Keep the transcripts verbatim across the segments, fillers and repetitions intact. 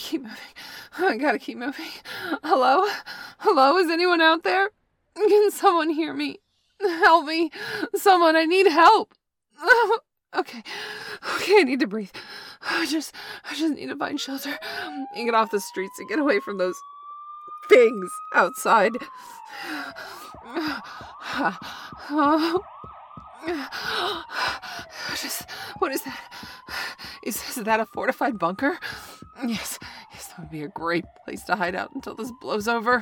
keep moving. I gotta keep moving. Hello? Hello? Is anyone out there? Can someone hear me? Help me. Someone, I need help. Okay. Okay, I need to breathe. I just, I just need to find shelter and get off the streets and get away from those things outside. Just, what is that? Is, is that a fortified bunker? Yes, yes, that would be a great place to hide out until this blows over.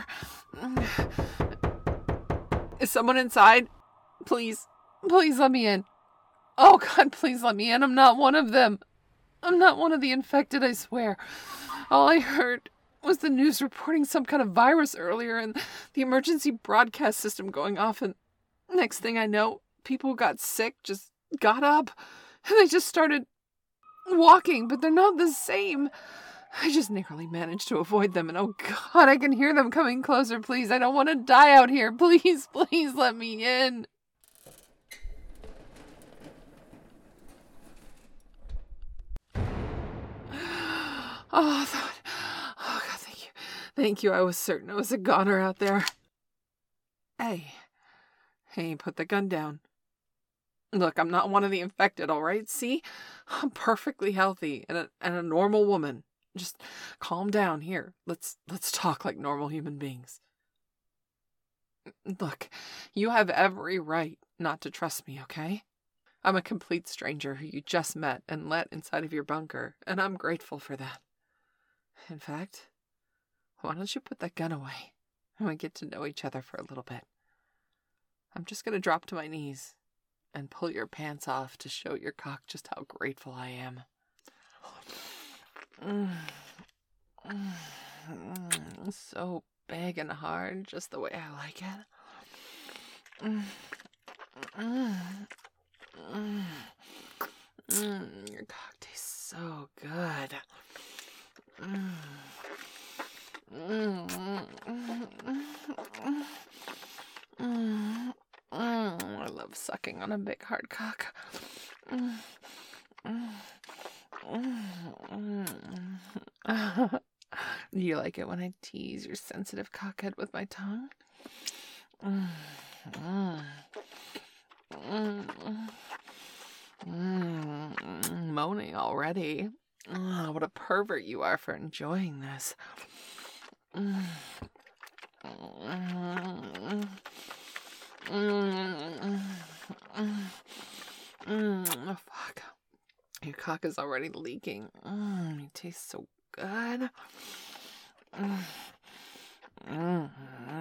Is someone inside? Please, please let me in. Oh God, please let me in. I'm not one of them. I'm not one of the infected, I swear. All I heard was the news reporting some kind of virus earlier and the emergency broadcast system going off, and next thing I know, people got sick, just got up, and they just started walking, but they're not the same. I just narrowly managed to avoid them, and oh God, I can hear them coming closer. Please, I don't want to die out here. Please, please let me in. Oh, I thought, oh God, thank you. Thank you. I was certain I was a goner out there. Hey, hey, put the gun down. Look, I'm not one of the infected, all right? See? I'm perfectly healthy and a, and a normal woman. Just calm down here. Let's let's talk like normal human beings. Look, you have every right not to trust me, okay? I'm a complete stranger who you just met and let inside of your bunker, and I'm grateful for that. In fact, why don't you put that gun away and we get to know each other for a little bit? I'm just going to drop to my knees and pull your pants off to show your cock just how grateful I am. Mm. Mm. So big and hard, just the way I like it. Mm. Mm. Mm. Mm. Your cock tastes so good. Mm. Mm. Mm. Mm. Mm. Mm. I love sucking on a big hard cock. Mm. Mm. Mm. Do you like it when I tease your sensitive cockhead with my tongue? Mm. Mm. Mm. Mm. Moaning already. Oh, what a pervert you are for enjoying this. Mm. Mm. Mm. Mm. Oh, fuck. Your cock is already leaking. Mm. It tastes so good. Mm. Mm.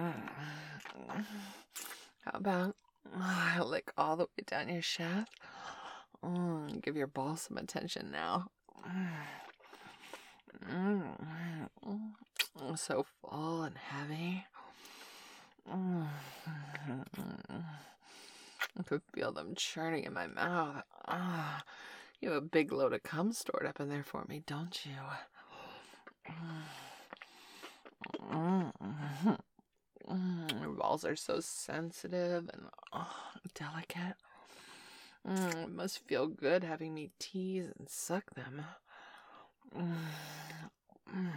How about I lick all the way down your shaft? Mm. Give your balls some attention now. Mm. Mm. So full and heavy. Mm. I could feel them churning in my mouth. Ah, you have a big load of cum stored up in there for me, don't you? Mm. Mm. Your balls are so sensitive and oh, delicate. Mm. It must feel good having me tease and suck them. Mm. Mm.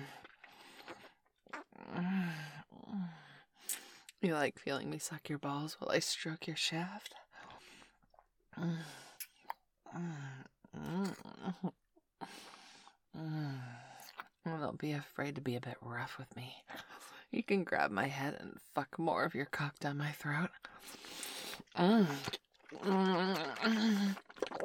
Mm. You like feeling me suck your balls while I stroke your shaft? Mm. Mm. Mm. Well, don't be afraid to be a bit rough with me. You can grab my head and fuck more of your cock down my throat. Mm. Mm.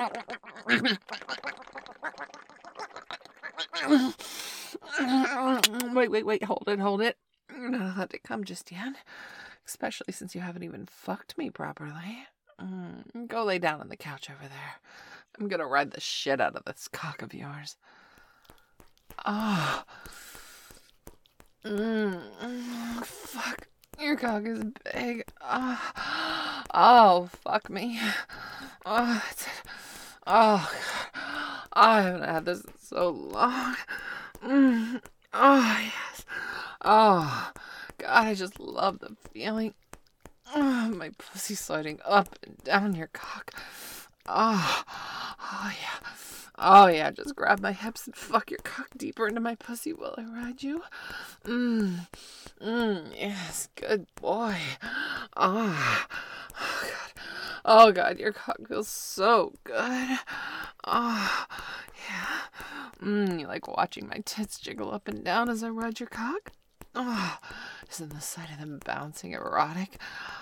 Wait, wait, wait, hold it, hold it. You're not allowed to come just yet. Especially since you haven't even fucked me properly. Mm. Go lay down on the couch over there. I'm gonna ride the shit out of this cock of yours. Oh. Mm. Fuck. Your cock is big. Oh, oh fuck me. Oh, it's, oh, God. I haven't had this in so long. Mm. Oh, yes. Oh, God, I just love the feeling. Oh, my pussy sliding up and down your cock. Oh, oh yeah. Oh yeah, just grab my hips and fuck your cock deeper into my pussy while I ride you. Mmm. Mmm, yes, good boy. Ah. Oh god. Oh god, your cock feels so good. Oh, yeah. Mmm, you like watching my tits jiggle up and down as I ride your cock? Oh, isn't the sight of them bouncing erotic?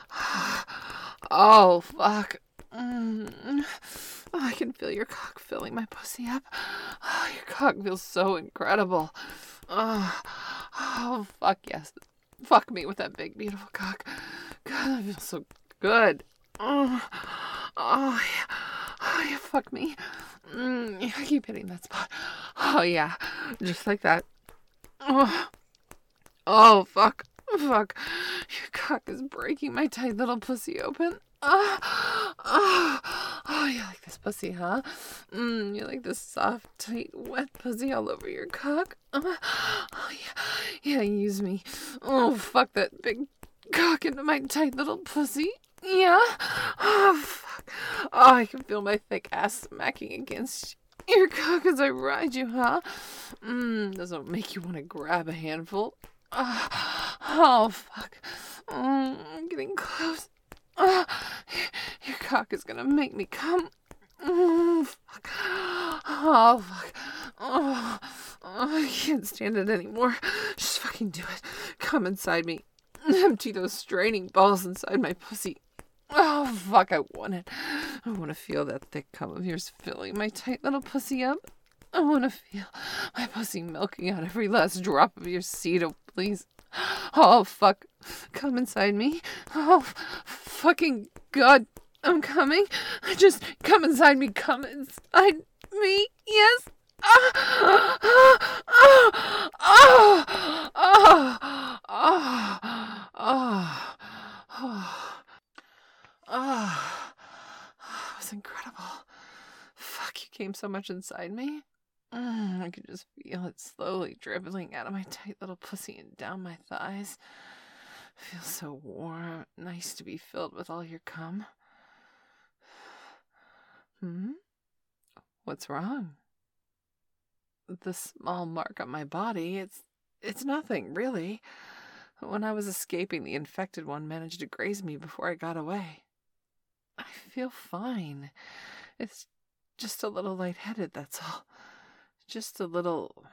Oh, fuck. Mm. Oh, I can feel your cock filling my pussy up. Oh, your cock feels so incredible. Oh, oh, fuck yes. Fuck me with that big, beautiful cock. God, that feels so good. Oh, oh yeah. Oh, yeah, fuck me. Mm, yeah, I keep hitting that spot. Oh, yeah. Just like that. Oh, oh fuck. Fuck. Your cock is breaking my tight little pussy open. Oh, oh, oh, you like this pussy, huh? Mm, you like this soft, tight, wet pussy all over your cock? Oh, oh yeah. Yeah, use me. Oh, fuck that big cock into my tight little pussy. Yeah? Oh, fuck. Oh, I can feel my thick ass smacking against your cock as I ride you, huh? Mmm, does it make you want to grab a handful? Oh, oh fuck. Mm, I'm getting close. Oh, your cock is gonna make me come. Oh, fuck. Oh, fuck. Oh, oh, I can't stand it anymore. Just fucking do it. Come inside me. Empty those straining balls inside my pussy. Oh, fuck, I want it. I want to feel that thick cum of yours filling my tight little pussy up. I want to feel my pussy milking out every last drop of your seed, oh, please. Oh, fuck. Come inside me. Oh, fucking God. I'm coming. Just come inside me. Come inside me. Yes. Ah, ah, ah, ah, ah, ah, ah, ah. Oh, it was incredible. Fuck, you came so much inside me. Mm, I could just feel it slowly dribbling out of my tight little pussy and down my thighs. It feels so warm. Nice to be filled with all your cum. Hmm? What's wrong? The small mark on my body, it's it's nothing, really. When I was escaping, the infected one managed to graze me before I got away. I feel fine. It's just a little lightheaded, that's all. Just a little...